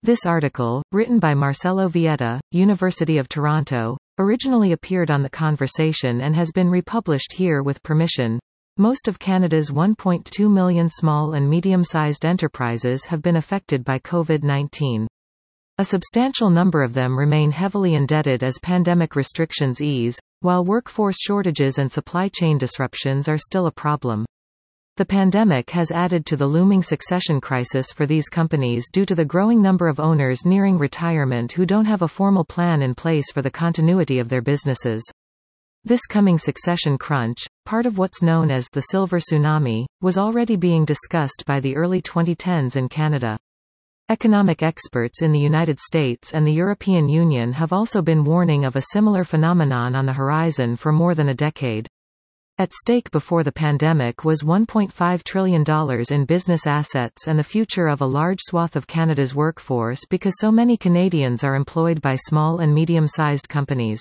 This article, written by Marcelo Vieta, University of Toronto, originally appeared on The Conversation and has been republished here with permission. Most of Canada's 1.2 million small and medium-sized enterprises have been affected by COVID-19. A substantial number of them remain heavily indebted as pandemic restrictions ease, while workforce shortages and supply chain disruptions are still a problem. The pandemic has added to the looming succession crisis for these companies due to the growing number of owners nearing retirement who don't have a formal plan in place for the continuity of their businesses. This coming succession crunch, part of what's known as the Silver Tsunami, was already being discussed by the early 2010s in Canada. Economic experts in the United States and the European Union have also been warning of a similar phenomenon on the horizon for more than a decade. At stake before the pandemic was $1.5 trillion in business assets and the future of a large swath of Canada's workforce because so many Canadians are employed by small and medium-sized companies.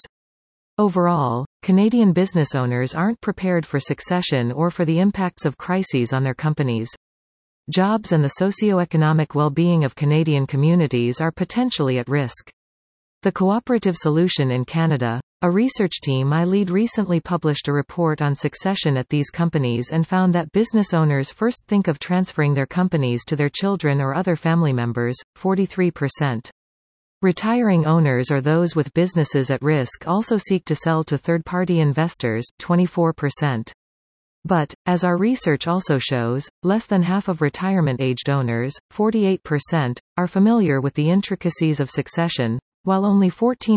Overall, Canadian business owners aren't prepared for succession or for the impacts of crises on their companies. Jobs and the socio-economic well-being of Canadian communities are potentially at risk. The Cooperative Solution in Canada, a research team I lead, recently published a report on succession at these companies and found that business owners first think of transferring their companies to their children or other family members, 43%. Retiring owners or those with businesses at risk also seek to sell to third-party investors, 24%. But, as our research also shows, less than half of retirement-aged owners, 48%, are familiar with the intricacies of succession, while only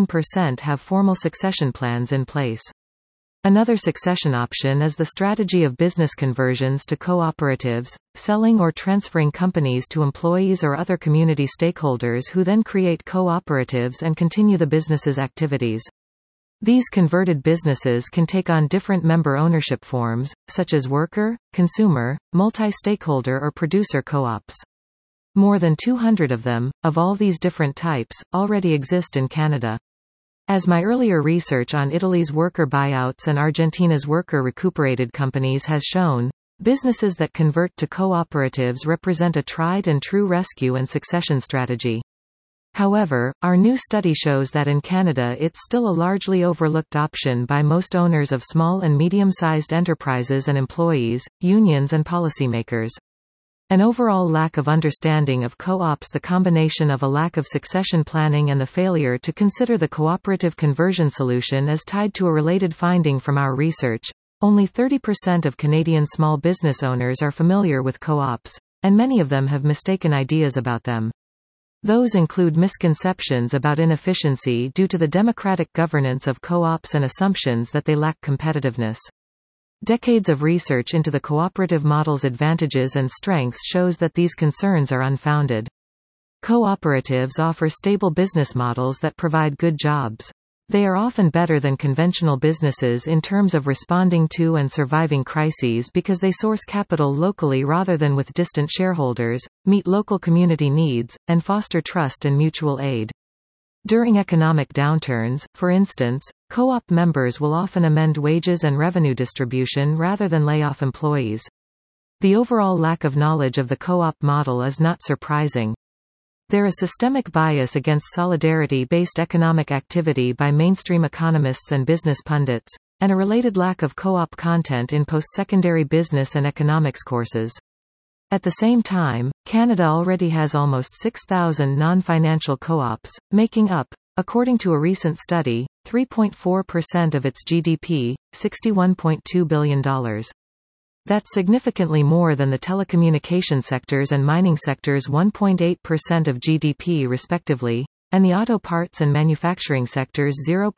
14% have formal succession plans in place. Another succession option is the strategy of business conversions to cooperatives, selling or transferring companies to employees or other community stakeholders who then create cooperatives and continue the business's activities. These converted businesses can take on different member ownership forms, such as worker, consumer, multi-stakeholder or producer co-ops. More than 200 of them, of all these different types, already exist in Canada. As my earlier research on Italy's worker buyouts and Argentina's worker recuperated companies has shown, businesses that convert to cooperatives represent a tried and true rescue and succession strategy. However, our new study shows that in Canada it's still a largely overlooked option by most owners of small and medium-sized enterprises and employees, unions and policymakers. An overall lack of understanding of co-ops, the combination of a lack of succession planning and the failure to consider the cooperative conversion solution is tied to a related finding from our research. Only 30% of Canadian small business owners are familiar with co-ops, and many of them have mistaken ideas about them. Those include misconceptions about inefficiency due to the democratic governance of co-ops and assumptions that they lack competitiveness. Decades of research into the cooperative model's advantages and strengths shows that these concerns are unfounded. Cooperatives offer stable business models that provide good jobs. They are often better than conventional businesses in terms of responding to and surviving crises because they source capital locally rather than with distant shareholders, meet local community needs, and foster trust and mutual aid. During economic downturns, for instance, co-op members will often amend wages and revenue distribution rather than lay off employees. The overall lack of knowledge of the co-op model is not surprising. There is systemic bias against solidarity-based economic activity by mainstream economists and business pundits, and a related lack of co-op content in post-secondary business and economics courses. At the same time, Canada already has almost 6,000 non-financial co-ops, making up, according to a recent study, 3.4% of its GDP, $61.2 billion. That's significantly more than the telecommunication sector's and mining sector's 1.8% of GDP respectively, and the auto parts and manufacturing sector's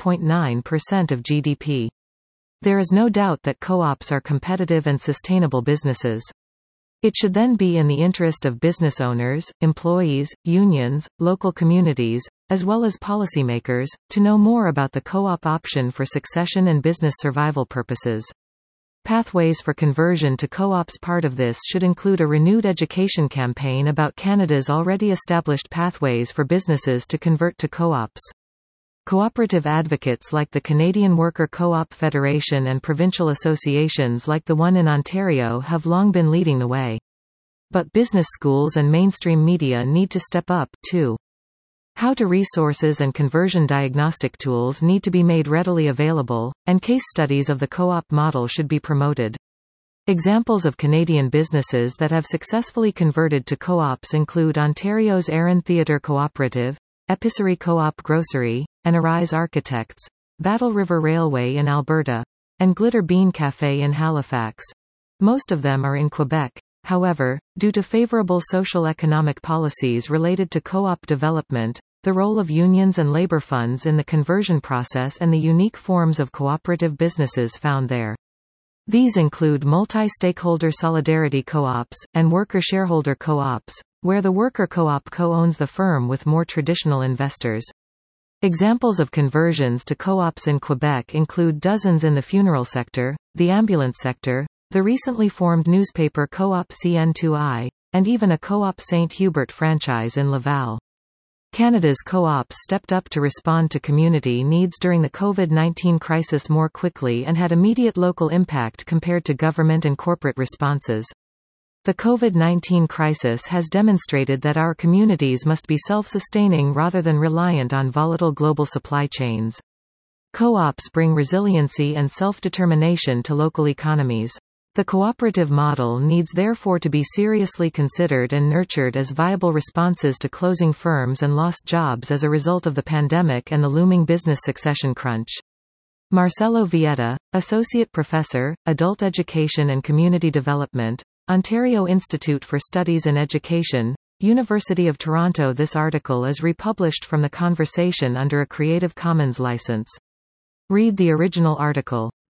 0.9% of GDP. There is no doubt that co-ops are competitive and sustainable businesses. It should then be in the interest of business owners, employees, unions, local communities, as well as policymakers, to know more about the co-op option for succession and business survival purposes. Pathways for conversion to co-ops. Part of this should include a renewed education campaign about Canada's already established pathways for businesses to convert to co-ops. Cooperative advocates like the Canadian Worker Co-op Federation and provincial associations like the one in Ontario have long been leading the way. But business schools and mainstream media need to step up, too. How to resources and conversion diagnostic tools need to be made readily available, and case studies of the co-op model should be promoted. Examples of Canadian businesses that have successfully converted to co-ops include Ontario's Erin Theatre Cooperative, Epicerie Co-op Grocery, and Arise Architects, Battle River Railway in Alberta, and Glitter Bean Café in Halifax. Most of them are in Quebec. However, due to favorable social-economic policies related to co-op development, the role of unions and labor funds in the conversion process and the unique forms of cooperative businesses found there. These include multi-stakeholder solidarity co-ops, and worker-shareholder co-ops, where the worker co-op co-owns the firm with more traditional investors. Examples of conversions to co-ops in Quebec include dozens in the funeral sector, the ambulance sector, the recently formed newspaper co-op CN2I, and even a co-op St. Hubert franchise in Laval. Canada's co-ops stepped up to respond to community needs during the COVID-19 crisis more quickly and had immediate local impact compared to government and corporate responses. The COVID-19 crisis has demonstrated that our communities must be self-sustaining rather than reliant on volatile global supply chains. Co-ops bring resiliency and self-determination to local economies. The cooperative model needs therefore to be seriously considered and nurtured as viable responses to closing firms and lost jobs as a result of the pandemic and the looming business succession crunch. Marcelo Vieta, Associate Professor, Adult Education and Community Development, Ontario Institute for Studies in Education, University of Toronto. This article is republished from The Conversation under a Creative Commons license. Read the original article.